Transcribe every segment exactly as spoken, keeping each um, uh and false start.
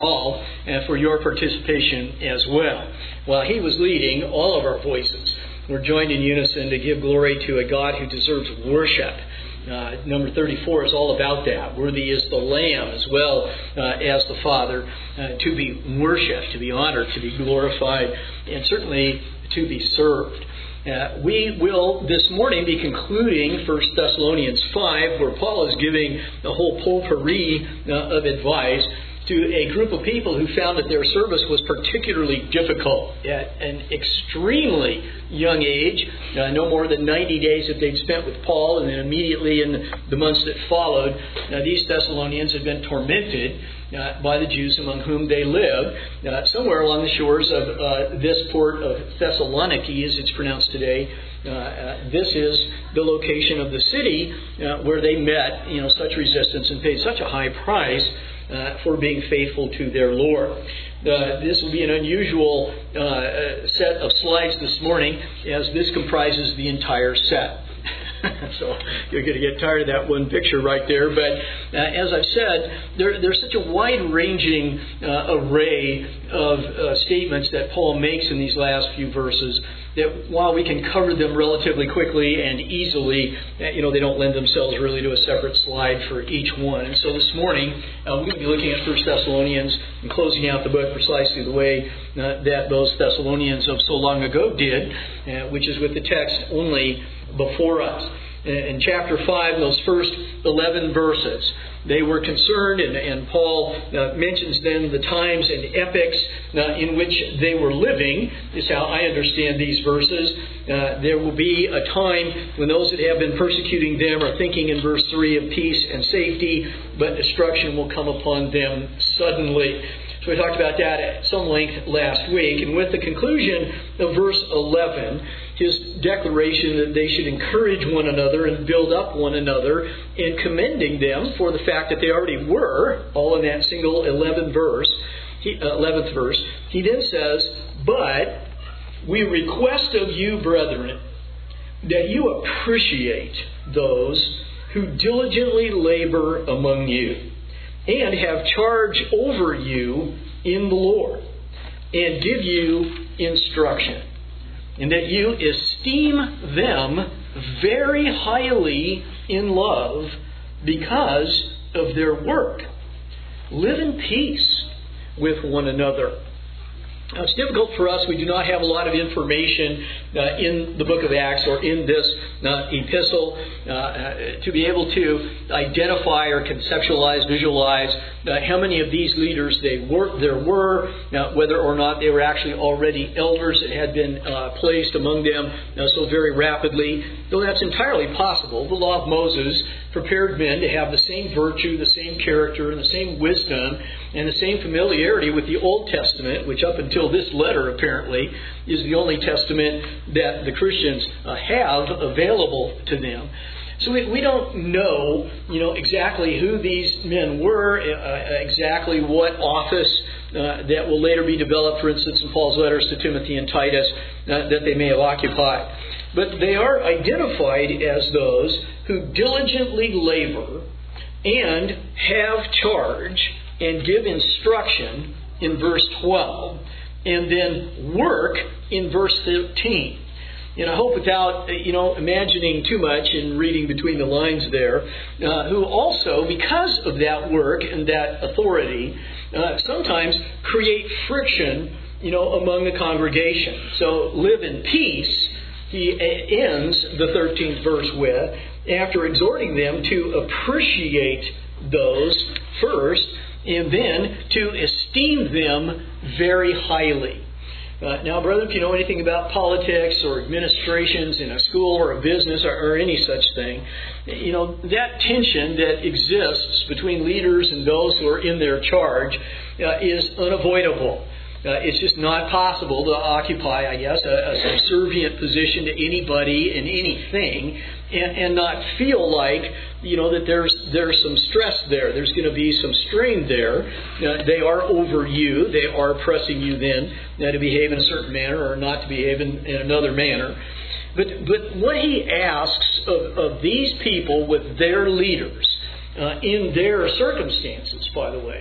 all and for your participation as well. While he was leading, all of our voices were joined in unison to give glory to a God who deserves worship. Uh, number thirty-four is all about that. Worthy is the Lamb as well uh, as the Father uh, to be worshipped, to be honored, to be glorified, and certainly to be served. Uh, we will this morning be concluding First Thessalonians five, where Paul is giving the whole potpourri uh, of advice to a group of people who found that their service was particularly difficult at an extremely young age, uh, no more than ninety days that they'd spent with Paul, and then immediately in the months that followed, uh, these Thessalonians had been tormented uh, by the Jews among whom they lived, uh, somewhere along the shores of uh, this port of Thessaloniki, as it's pronounced today. Uh, uh, this is the location of the city uh, where they met, you know, such resistance and paid such a high price Uh, for being faithful to their Lord. Uh, this will be an unusual uh, set of slides this morning, as this comprises the entire set. So you're going to get tired of that one picture right there. But uh, as I've said, there, there's such a wide-ranging uh, array of uh, statements that Paul makes in these last few verses that while we can cover them relatively quickly and easily, uh, you know, they don't lend themselves really to a separate slide for each one. And so this morning, uh, we're going to be looking at First Thessalonians and closing out the book precisely the way uh, that those Thessalonians of so long ago did, uh, which is with the text only before us. In chapter five, those first eleven verses, they were concerned, and, and Paul uh, mentions then the times and epochs uh, in which they were living, is how I understand these verses. Uh, there will be a time when those that have been persecuting them are thinking in verse three of peace and safety, but destruction will come upon them suddenly. So we talked about that at some length last week. And with the conclusion of verse eleven, his declaration that they should encourage one another and build up one another, and commending them for the fact that they already were, all in that single eleventh verse, he, uh, eleventh verse, he then says, "But we request of you, brethren, that you appreciate those who diligently labor among you, and have charge over you in the Lord, and give you instruction, and that you esteem them very highly in love because of their work. Live in peace with one another." Now, it's difficult for us. We do not have a lot of information uh, in the book of Acts or in this uh, epistle uh, uh, to be able to identify or conceptualize, visualize uh, how many of these leaders they were, there were, uh, whether or not they were actually already elders that had been uh, placed among them uh, so very rapidly. Though that's entirely possible. The law of Moses prepared men to have the same virtue, the same character, and the same wisdom, and the same familiarity with the Old Testament, which up until this letter apparently is the only testament that the Christians uh, have available to them. So we, we don't know, you know, exactly who these men were, uh, exactly what office uh, that will later be developed, for instance, in Paul's letters to Timothy and Titus, uh, that they may have occupied. But they are identified as those who diligently labor and have charge and give instruction in verse twelve, and then work in verse thirteen. And I hope without, you know, imagining too much and reading between the lines there, uh, who also, because of that work and that authority, uh, sometimes create friction, you know, among the congregation. So live in peace, he ends the thirteenth verse with, after exhorting them to appreciate those first, and then to esteem them very highly. Uh, now, brother, if you know anything about politics or administrations in a school or a business or, or any such thing, you know, that tension that exists between leaders and those who are in their charge uh, is unavoidable. Uh, it's just not possible to occupy, I guess, a, a subservient position to anybody and anything and, and not feel like, you know, that there's there's some stress there. There's going to be some strain there. Uh, they are over you. They are pressing you then uh, to behave in a certain manner or not to behave in, in another manner. But, but what he asks of, of these people with their leaders uh, in their circumstances, by the way,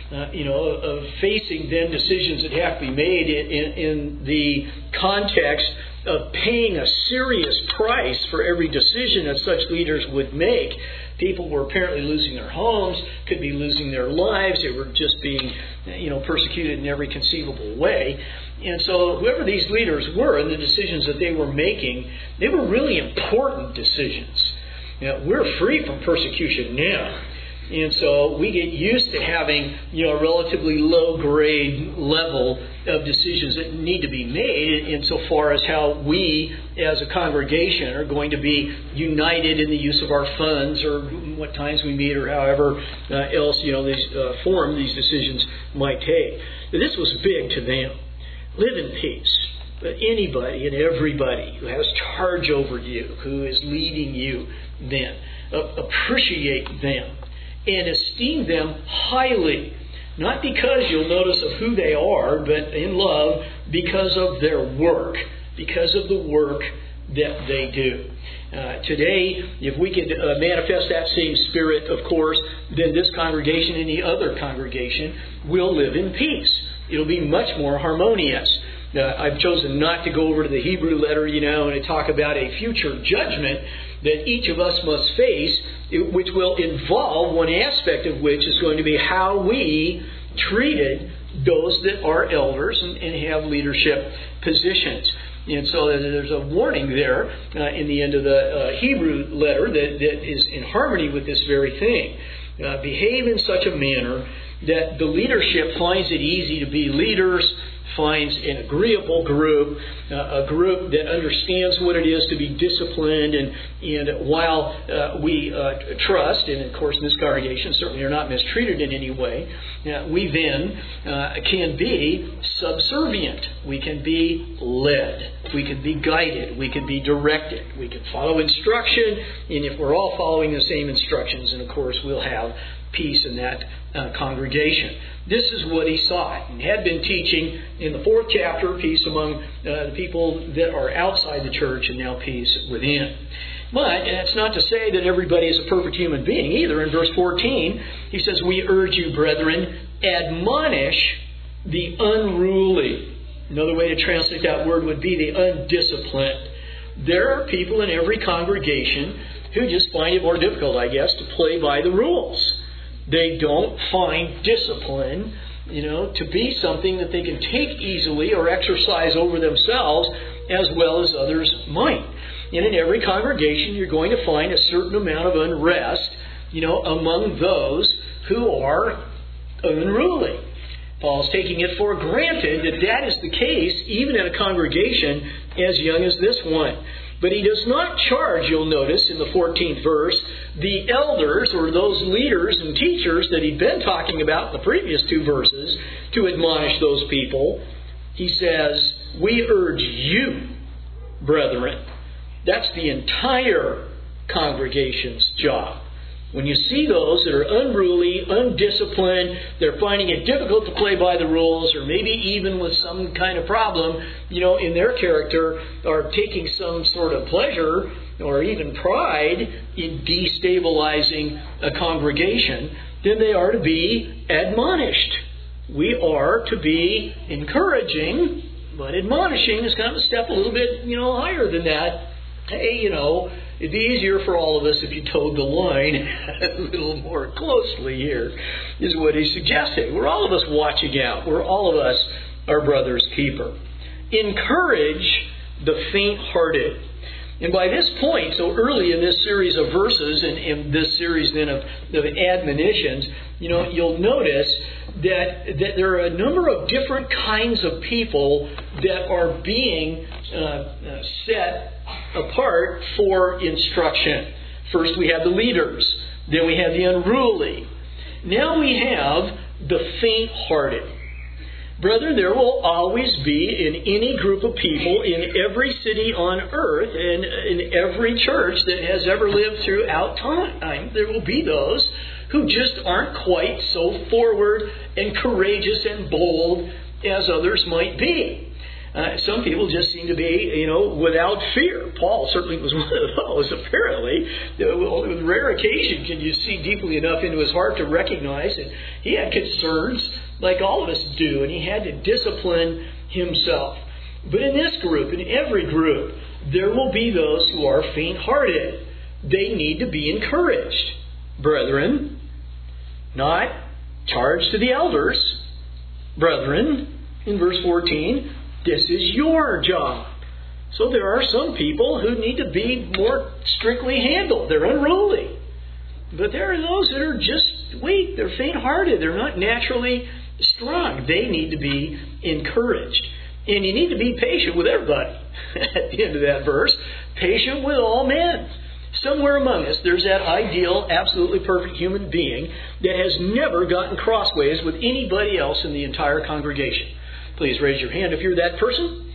uh, you know, of facing then decisions that have to be made in, in, in the context of paying a serious price for every decision that such leaders would make. People were apparently losing their homes, could be losing their lives. They were just being, you know, persecuted in every conceivable way. And so whoever these leaders were and the decisions that they were making, they were really important decisions. You know, we're free from persecution now. And so we get used to having, you know, a relatively low-grade level of decisions that need to be made insofar as how we as a congregation are going to be united in the use of our funds or what times we meet or however uh, else, you know, these uh, form these decisions might take. But this was big to them. Live in peace. But anybody and everybody who has charge over you, who is leading you then, uh, appreciate them. And esteem them highly, not because you'll notice of who they are, but in love because of their work, because of the work that they do. Uh, today, if we could uh, manifest that same spirit, of course, then this congregation and the other congregation will live in peace. It'll be much more harmonious. Uh, I've chosen not to go over to the Hebrew letter, you know, and to talk about a future judgment that each of us must face, which will involve one aspect of which is going to be how we treated those that are elders and, and have leadership positions. And so there's a warning there uh, in the end of the uh, Hebrew letter that, that is in harmony with this very thing. Uh, behave in such a manner that the leadership finds it easy to be leaders, finds an agreeable group, uh, a group that understands what it is to be disciplined. And, and while uh, we uh, trust, and of course in this congregation certainly are not mistreated in any way, uh, we then uh, can be subservient. We can be led. We can be guided. We can be directed. We can follow instruction. And if we're all following the same instructions, then of course we'll have peace in that uh, congregation. This is what he sought and had been teaching in the fourth chapter, peace among uh, the people that are outside the church and now peace within. But it's not to say that everybody is a perfect human being either. In verse fourteen, he says, we urge you, brethren, admonish the unruly. Another way to translate that word would be the undisciplined. There are people in every congregation who just find it more difficult, I guess, to play by the rules. They don't find discipline, you know, to be something that they can take easily or exercise over themselves as well as others might. And in every congregation, you're going to find a certain amount of unrest, you know, among those who are unruly. Paul's taking it for granted that that is the case even in a congregation as young as this one. But he does not charge, you'll notice in the fourteenth verse, the elders or those leaders and teachers that he'd been talking about in the previous two verses to admonish those people. He says, we urge you, brethren. That's the entire congregation's job. When you see those that are unruly, undisciplined, they're finding it difficult to play by the rules, or maybe even with some kind of problem, you know, in their character, are taking some sort of pleasure or even pride in destabilizing a congregation, then they are to be admonished. We are to be encouraging, but admonishing is kind of a step a little bit, you know, higher than that. Hey, you know, it'd be easier for all of us if you towed the line a little more closely here, is what he's suggesting. We're all of us watching out. We're all of us our brother's keeper. Encourage the faint-hearted. And by this point, so early in this series of verses and in this series then of, of admonitions, you know, you'll notice that, that there are a number of different kinds of people that are being uh, uh, set apart for instruction. First we have the leaders. Then we have the unruly. Now we have the faint-hearted. Brethren, there will always be in any group of people, in every city on earth, and in every church that has ever lived throughout time, there will be those who just aren't quite so forward and courageous and bold as others might be. Uh, some people just seem to be, you know, without fear. Paul certainly was one of those, apparently. Only with rare occasion can you see deeply enough into his heart to recognize that he had concerns like all of us do, and he had to discipline himself. But in this group, in every group, there will be those who are faint-hearted. They need to be encouraged. Brethren, not charged to the elders. Brethren, in verse fourteen, this is your job. So there are some people who need to be more strictly handled. They're unruly. But there are those that are just weak. They're faint-hearted. They're not naturally strong. They need to be encouraged. And you need to be patient with everybody. At the end of that verse, patient with all men. Somewhere among us, there's that ideal, absolutely perfect human being that has never gotten crossways with anybody else in the entire congregation. Please raise your hand if you're that person.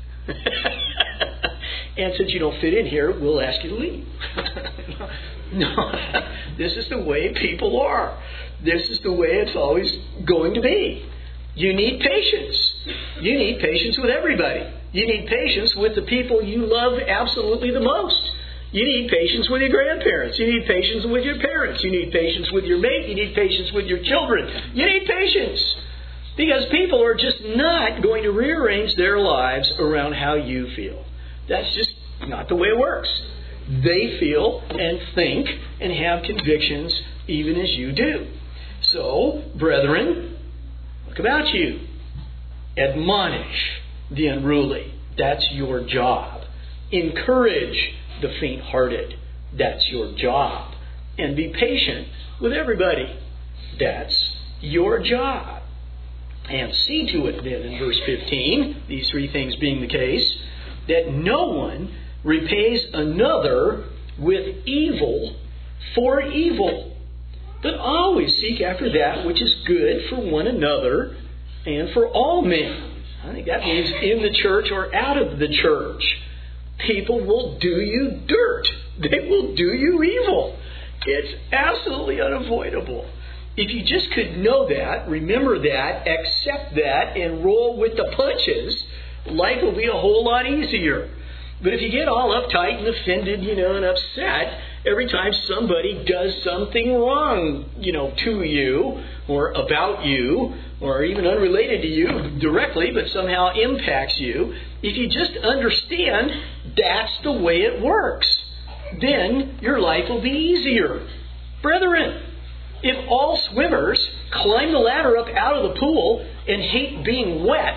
And since you don't fit in here, we'll ask you to leave. No, this is the way people are. This is the way it's always going to be. You need patience. You need patience with everybody. You need patience with the people you love absolutely the most. You need patience with your grandparents. You need patience with your parents. You need patience with your mate. You need patience with your children. You need patience. Because people are just not going to rearrange their lives around how you feel. That's just not the way it works. They feel and think and have convictions even as you do. So, brethren, look about you. Admonish the unruly. That's your job. Encourage the faint-hearted. That's your job. And be patient with everybody. That's your job. And see to it then in verse fifteen, these three things being the case, that no one repays another with evil for evil, but always seek after that which is good for one another and for all men. I think that means in the church or out of the church. People will do you dirt. They will do you evil. It's absolutely unavoidable. If you just could know that, remember that, accept that, and roll with the punches, life will be a whole lot easier. But if you get all uptight and offended, you know, and upset every time somebody does something wrong, you know, to you or about you or even unrelated to you directly but somehow impacts you, if you just understand that's the way it works, then your life will be easier. Brethren, if all swimmers climb the ladder up out of the pool and hate being wet,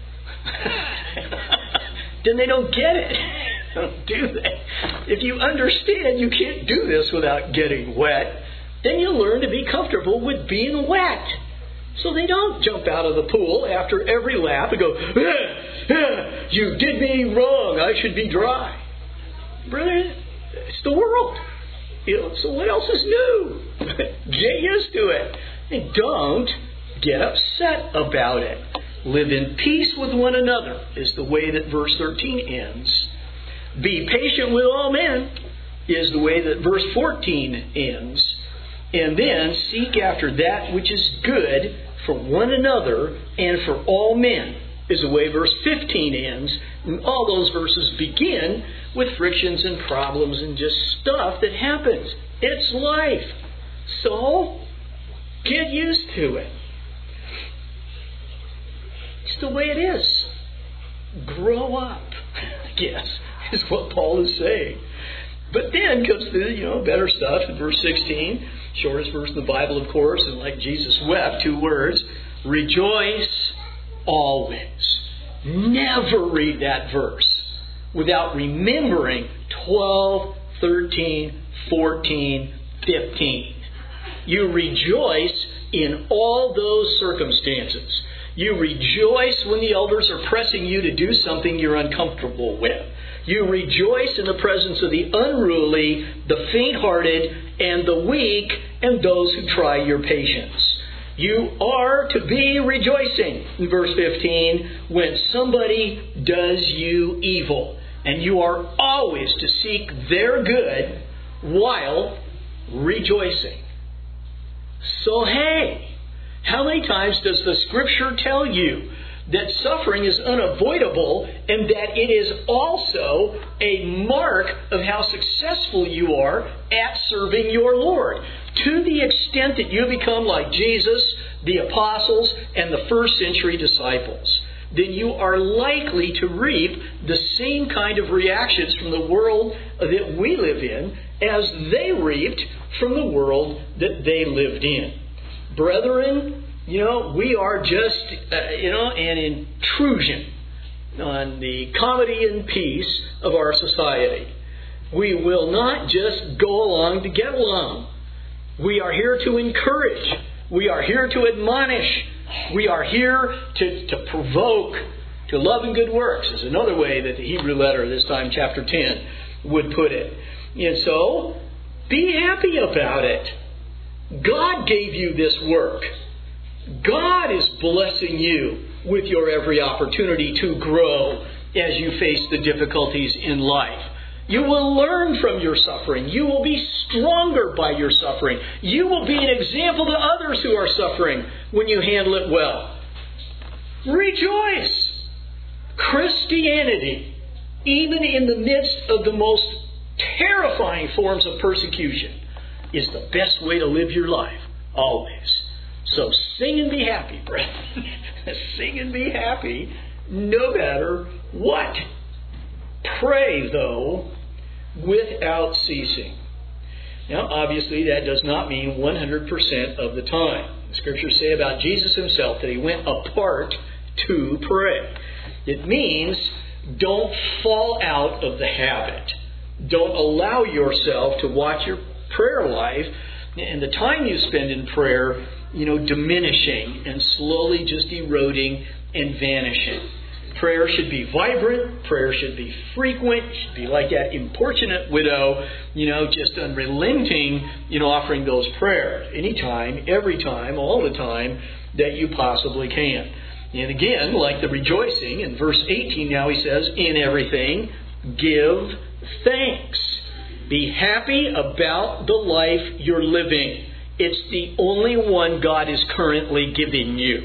then they don't get it. Don't do that. If you understand you can't do this without getting wet, then you'll learn to be comfortable with being wet. So they don't jump out of the pool after every lap and go, ah, ah, you did me wrong, I should be dry. Brother, it's the world. You know, so what else is new? Get used to it. And don't get upset about it. Live in peace with one another is the way that verse thirteen ends. Be patient with all men is the way that verse fourteen ends. And then seek after that which is good for one another and for all men is the way verse fifteen ends. And all those verses begin with frictions and problems and just stuff that happens. It's life. So, get used to it. It's the way it is. Grow up, I guess, is what Paul is saying. But then comes the, you know, better stuff in verse sixteen. Shortest verse in the Bible, of course, and like Jesus wept, two words. Rejoice always. Never read that verse without remembering twelve, thirteen, fourteen, fifteen. You rejoice in all those circumstances. You rejoice when the elders are pressing you to do something you're uncomfortable with. You rejoice in the presence of the unruly, the faint-hearted, and the weak, and those who try your patience. You are to be rejoicing, in verse fifteen, when somebody does you evil. And you are always to seek their good while rejoicing. So hey, how many times does the Scripture tell you that suffering is unavoidable and that it is also a mark of how successful you are at serving your Lord. To the extent that you become like Jesus, the apostles, and the first century disciples, then you are likely to reap the same kind of reactions from the world that we live in as they reaped from the world that they lived in. Brethren, you know, we are just, uh, you know, an intrusion on the comedy and peace of our society. We will not just go along to get along. We are here to encourage. We are here to admonish. We are here to, to provoke to love and good works, is another way that the Hebrew letter, this time chapter ten, would put it. And so, be happy about it. God gave you this work. God is blessing you with your every opportunity to grow as you face the difficulties in life. You will learn from your suffering. You will be stronger by your suffering. You will be an example to others who are suffering when you handle it well. Rejoice! Christianity, even in the midst of the most terrifying forms of persecution, is the best way to live your life, always. So sing and be happy, brethren. Sing and be happy, no matter what. Pray, though, without ceasing. Now, obviously, that does not mean one hundred percent of the time. The Scriptures say about Jesus Himself that He went apart to pray. It means don't fall out of the habit. Don't allow yourself to watch your prayer life and the time you spend in prayer, you know, diminishing and slowly just eroding and vanishing. Prayer should be vibrant. Prayer should be frequent. It should be like that importunate widow, you know, just unrelenting, you know, offering those prayers anytime, every time, all the time that you possibly can. And again, like the rejoicing, in verse eighteen now he says, in everything, give thanks. Be happy about the life you're living. It's the only one God is currently giving you.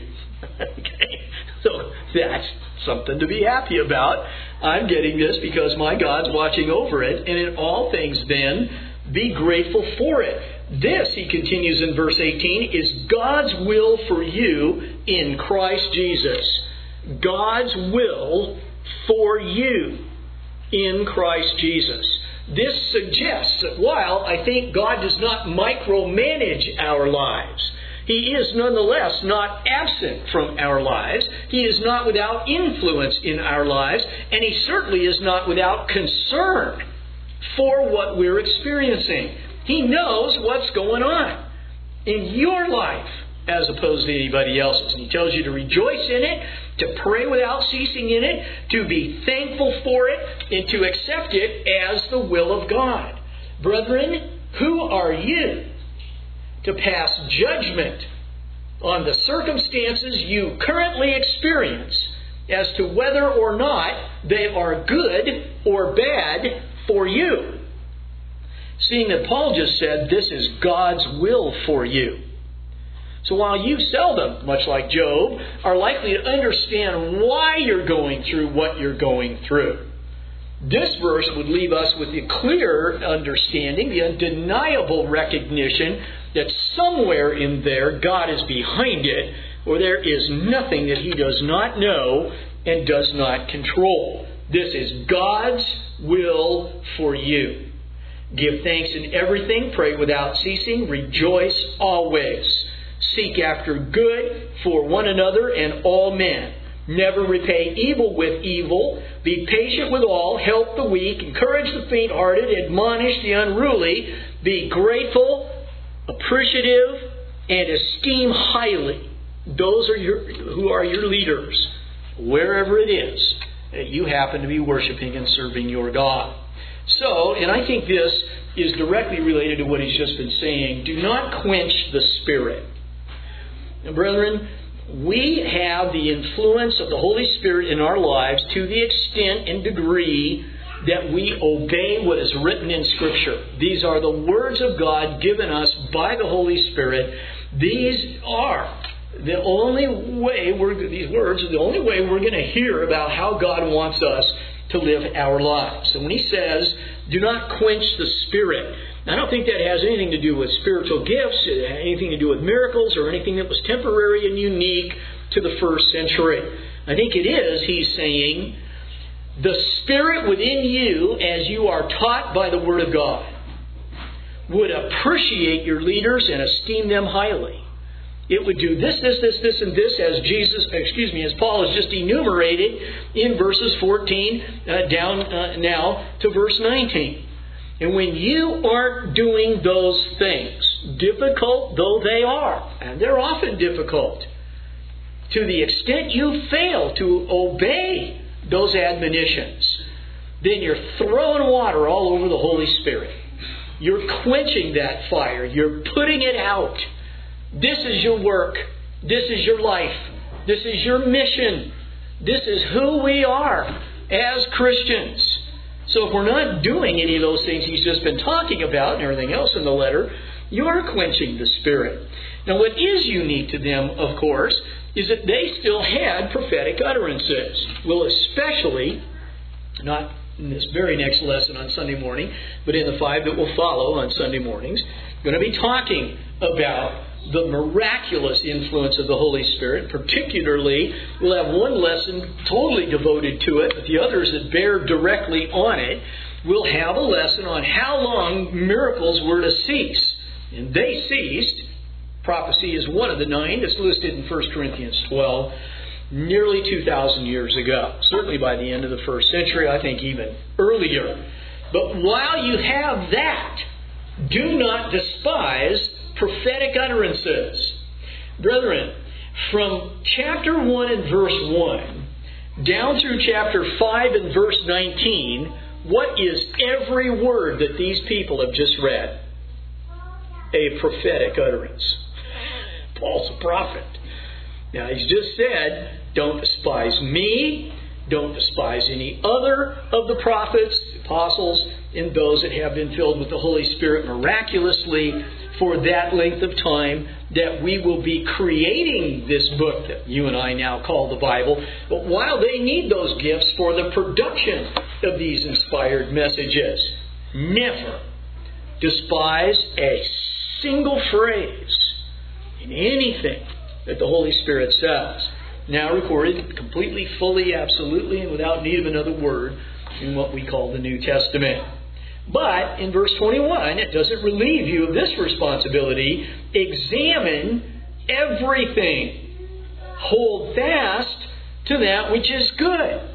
Okay? So that's something to be happy about. I'm getting this because my God's watching over it. And in all things then, be grateful for it. This, he continues in verse eighteen, is God's will for you in Christ Jesus. God's will for you in Christ Jesus. This suggests that while I think God does not micromanage our lives, He is nonetheless not absent from our lives. He is not without influence in our lives, and He certainly is not without concern for what we're experiencing. He knows what's going on in your life as opposed to anybody else's. And He tells you to rejoice in it, to pray without ceasing in it, to be thankful for it, and to accept it as the will of God. Brethren, who are you to pass judgment on the circumstances you currently experience as to whether or not they are good or bad for you? Seeing that Paul just said this is God's will for you. So while you seldom, much like Job, are likely to understand why you're going through what you're going through, this verse would leave us with the clear understanding, the undeniable recognition that somewhere in there God is behind it, or there is nothing that He does not know and does not control. This is God's will for you. Give thanks in everything, pray without ceasing, rejoice always. Seek after good for one another and all men. Never repay evil with evil. Be patient with all. Help the weak. Encourage the faint-hearted. Admonish the unruly. Be grateful, appreciative, and esteem highly those are your, who are your leaders, wherever it is that you happen to be worshiping and serving your God. So, and I think this is directly related to what he's just been saying, do not quench the Spirit. Now, brethren, we have the influence of the Holy Spirit in our lives to the extent and degree that we obey what is written in Scripture. These are the words of God given us by the Holy Spirit. These are The only way we're, these words are the only way we're going to hear about how God wants us to live our lives. So when he says, do not quench the Spirit, I don't think that has anything to do with spiritual gifts, anything to do with miracles, or anything that was temporary and unique to the first century. I think it is, he's saying, the Spirit within you, as you are taught by the Word of God, would appreciate your leaders and esteem them highly. It would do this, this, this, this, and this, as Jesus, excuse me, as Paul has just enumerated in verses fourteen uh, down uh, now to verse nineteen. And when you aren't doing those things, difficult though they are, and they're often difficult, to the extent you fail to obey those admonitions, then you're throwing water all over the Holy Spirit. You're quenching that fire. You're putting it out. This is your work. This is your life. This is your mission. This is who we are as Christians. So if we're not doing any of those things he's just been talking about and everything else in the letter, you're quenching the Spirit. Now what is unique to them, of course, is that they still had prophetic utterances. Well, especially, not in this very next lesson on Sunday morning, but in the five that will follow on Sunday mornings, going to be talking about the miraculous influence of the Holy Spirit. Particularly, we'll have one lesson totally devoted to it, but the others that bear directly on it, we'll have a lesson on how long miracles were to cease. And they ceased. Prophecy is one of the nine that's listed in First Corinthians twelve, nearly two thousand years ago. Certainly by the end of the first century, I think even earlier. But while you have that, do not despise prophetic utterances. Brethren, from chapter one and verse one down through chapter five and verse nineteen, what is every word that these people have just read? A prophetic utterance. Paul's a prophet. Now he's just said, don't despise me, don't despise any other of the prophets, apostles, and those that have been filled with the Holy Spirit miraculously for that length of time that we will be creating this book that you and I now call the Bible. But while they need those gifts for the production of these inspired messages, never despise a single phrase in anything that the Holy Spirit says. Now recorded completely, fully, absolutely, and without need of another word in what we call the New Testament. But in verse twenty-one, it doesn't relieve you of this responsibility. Examine everything. Hold fast to that which is good.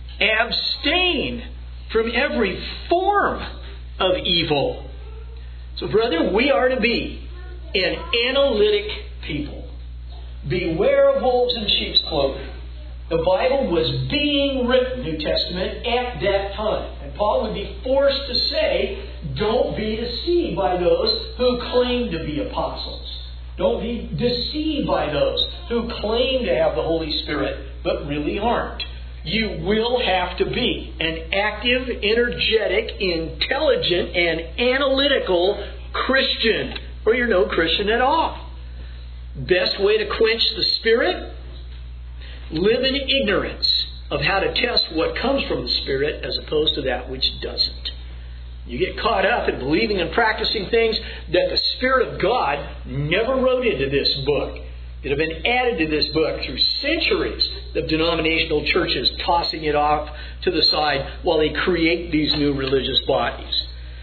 Abstain from every form of evil. So, brethren, we are to be an analytic people. Beware of wolves in sheep's clothing. The Bible was being written, New Testament, at that time. And Paul would be forced to say, don't be deceived by those who claim to be apostles. Don't be deceived by those who claim to have the Holy Spirit, but really aren't. You will have to be an active, energetic, intelligent, and analytical Christian, or you're no Christian at all. Best way to quench the Spirit? Live in ignorance of how to test what comes from the Spirit as opposed to that which doesn't. You get caught up in believing and practicing things that the Spirit of God never wrote into this book, that have been added to this book through centuries of denominational churches tossing it off to the side while they create these new religious bodies.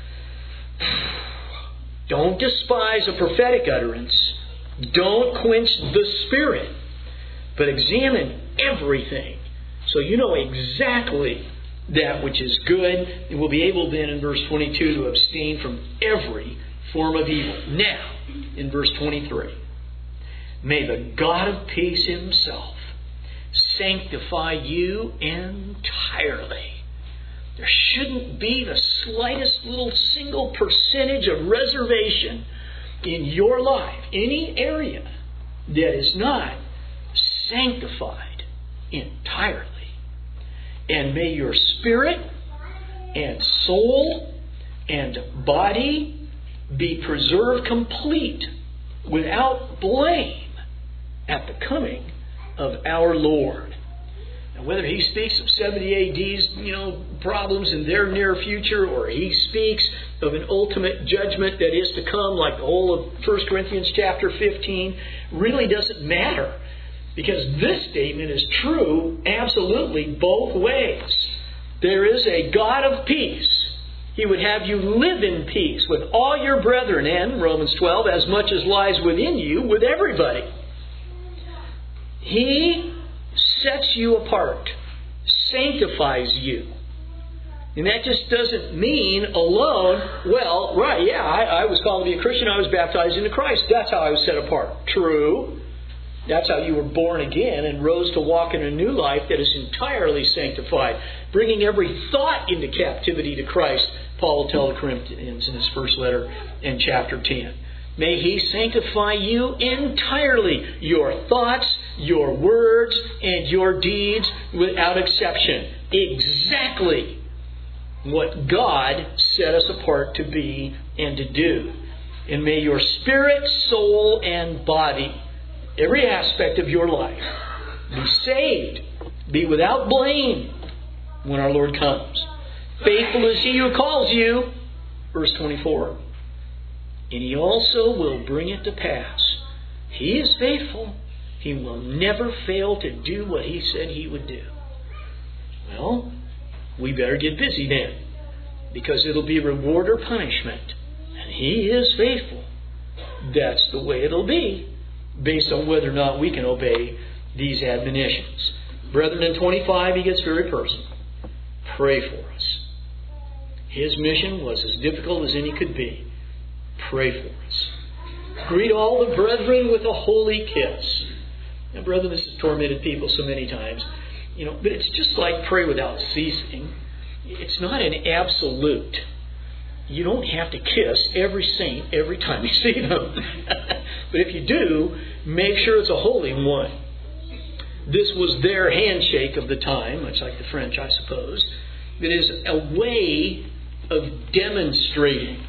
Don't despise a prophetic utterance. Don't quench the Spirit. But examine everything so you know exactly that which is good. And we'll be able then in verse twenty-two to abstain from every form of evil. Now, in verse twenty-three, may the God of peace himself sanctify you entirely. There shouldn't be the slightest little single percentage of reservation in your life, any area that is not sanctified entirely. And may your spirit and soul and body be preserved complete, without blame, at the coming of our Lord. Now, whether he speaks of seventy A D's, you know, problems in their near future, or he speaks of an ultimate judgment that is to come, like the whole of First Corinthians chapter fifteen, really doesn't matter. Because this statement is true absolutely both ways. There is a God of peace. He would have you live in peace with all your brethren, and, Romans twelve, as much as lies within you, with everybody. He sets you apart, sanctifies you. And that just doesn't mean alone, well, right, yeah, I, I was called to be a Christian, I was baptized into Christ. That's how I was set apart. True. That's how you were born again and rose to walk in a new life that is entirely sanctified, bringing every thought into captivity to Christ, Paul will tell the Corinthians in his first letter in chapter ten. May He sanctify you entirely, your thoughts, your words, and your deeds without exception. Exactly what God set us apart to be and to do. And may your spirit, soul, and body, every aspect of your life, be saved, be without blame when our Lord comes. Faithful is He who calls you, verse twenty-four. And He also will bring it to pass. He is faithful. He will never fail to do what He said He would do. Well, we better get busy then, because it'll be reward or punishment. And He is faithful. That's the way it'll be, based on whether or not we can obey these admonitions. Brethren, in twenty-five, he gets very personal. Pray for us. His mission was as difficult as any could be. Pray for us. Greet all the brethren with a holy kiss. Now, brethren, this has tormented people so many times. You know, but it's just like pray without ceasing. It's not an absolute. You don't have to kiss every saint every time you see them. But if you do, make sure it's a holy one. This was their handshake of the time, much like the French, I suppose. It is a way of demonstrating,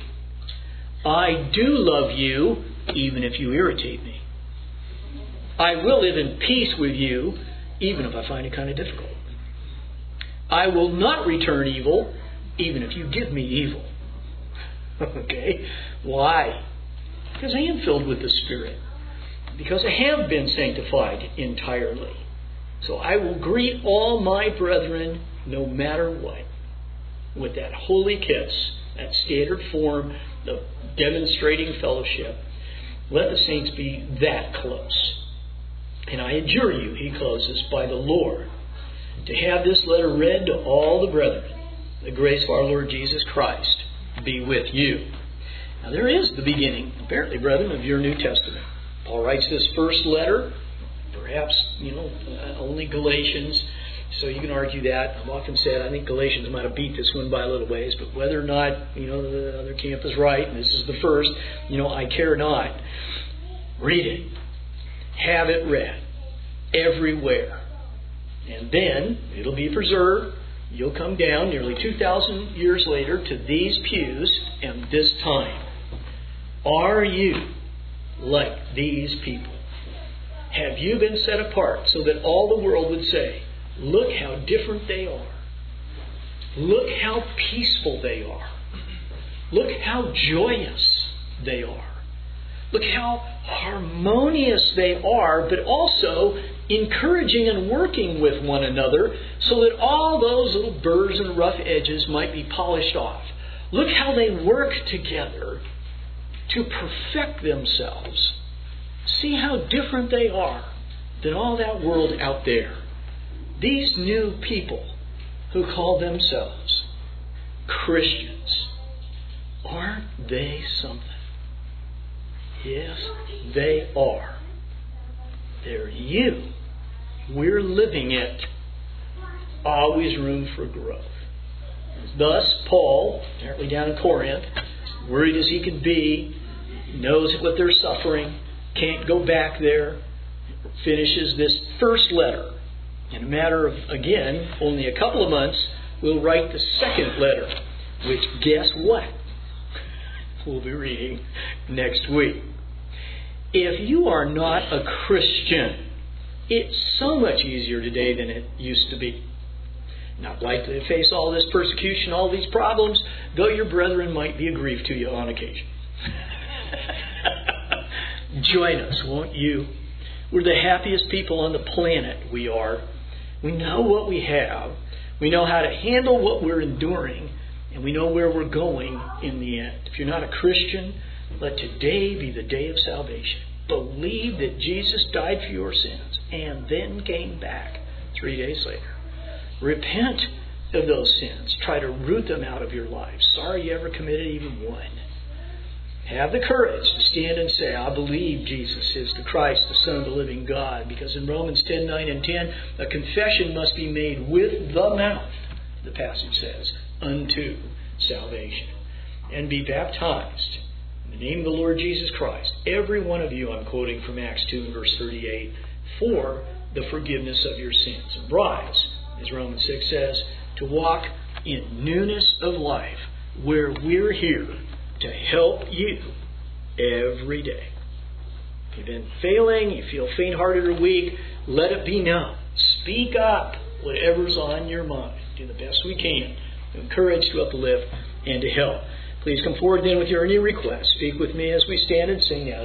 I do love you, even if you irritate me. I will live in peace with you, even if I find it kind of difficult. I will not return evil, even if you give me evil. Okay? Why? Because I am filled with the Spirit. Because I have been sanctified entirely. So I will greet all my brethren no matter what, with that holy kiss, that standard form of demonstrating fellowship. Let the saints be that close. And I adjure you, he closes, by the Lord, to have this letter read to all the brethren. The grace of our Lord Jesus Christ be with you. Now there is the beginning, apparently, brethren, of your New Testament. Paul writes this first letter, perhaps, you know, uh, only Galatians. So you can argue that. I've often said I think Galatians might have beat this one by a little ways, but whether or not, you know, the other camp is right, and this is the first, you know, I care not. Read it. Have it read everywhere. And then it'll be preserved. You'll come down nearly two thousand years later to these pews, and this time, are you like these people? Have you been set apart so that all the world would say, look how different they are. Look how peaceful they are. Look how joyous they are. Look how harmonious they are, but also encouraging and working with one another so that all those little burrs and rough edges might be polished off. Look how they work together to perfect themselves. See how different they are than all that world out there. These new people who call themselves Christians, aren't they something? Yes, they are. They're you. We're living it. Always room for growth. Thus, Paul, apparently down in Corinth, worried as he could be, knows what they're suffering, can't go back there, finishes this first letter. In a matter of, again, only a couple of months, we'll write the second letter, which, guess what? We'll be reading next week. If you are not a Christian, it's so much easier today than it used to be. Not likely to face all this persecution, all these problems, though your brethren might be a grief to you on occasion. Join us, won't you? We're the happiest people on the planet, we are. We know what we have. We know how to handle what we're enduring. And we know where we're going in the end. If you're not a Christian, let today be the day of salvation. Believe that Jesus died for your sins and then came back three days later. Repent of those sins. Try to root them out of your life. Sorry you ever committed even one. Have the courage to stand and say, I believe Jesus is the Christ, the Son of the living God. Because in Romans ten, nine and ten, a confession must be made with the mouth, the passage says, unto salvation. And be baptized in the name of the Lord Jesus Christ. Every one of you, I'm quoting from Acts two and verse thirty-eight, for the forgiveness of your sins. And rise, as Romans six says, to walk in newness of life, where we're here to help you every day. If you've been failing, you feel faint-hearted or weak, let it be known. Speak up whatever's on your mind. Do the best we can to encourage, to uplift, and to help. Please come forward then with your any requests. Speak with me as we stand and sing now.